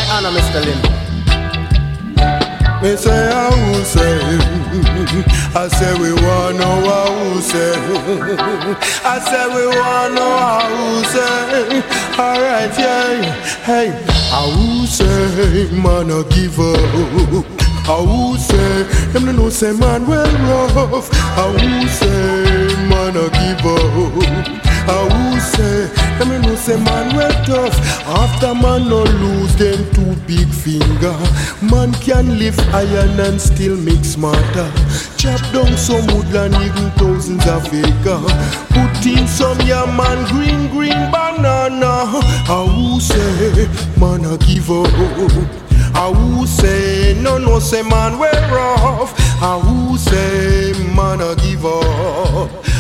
honor, Mr. Lim. Me say I will say, I say we wanna know how to say, I say we wanna know how to say. Alright, yeah, hey, I will say, man, I give up. I will say, them no know say man well rough. I will say, man, I give up. I will say, them no know say man well tough. After man no lose them two big finger, man can lift iron and still make smarter. Chop down some woodland even thousands of acres. Put in some yam and green banana. I will say, man, I give up. I will say, no say man we're rough. I will say, man, I give up.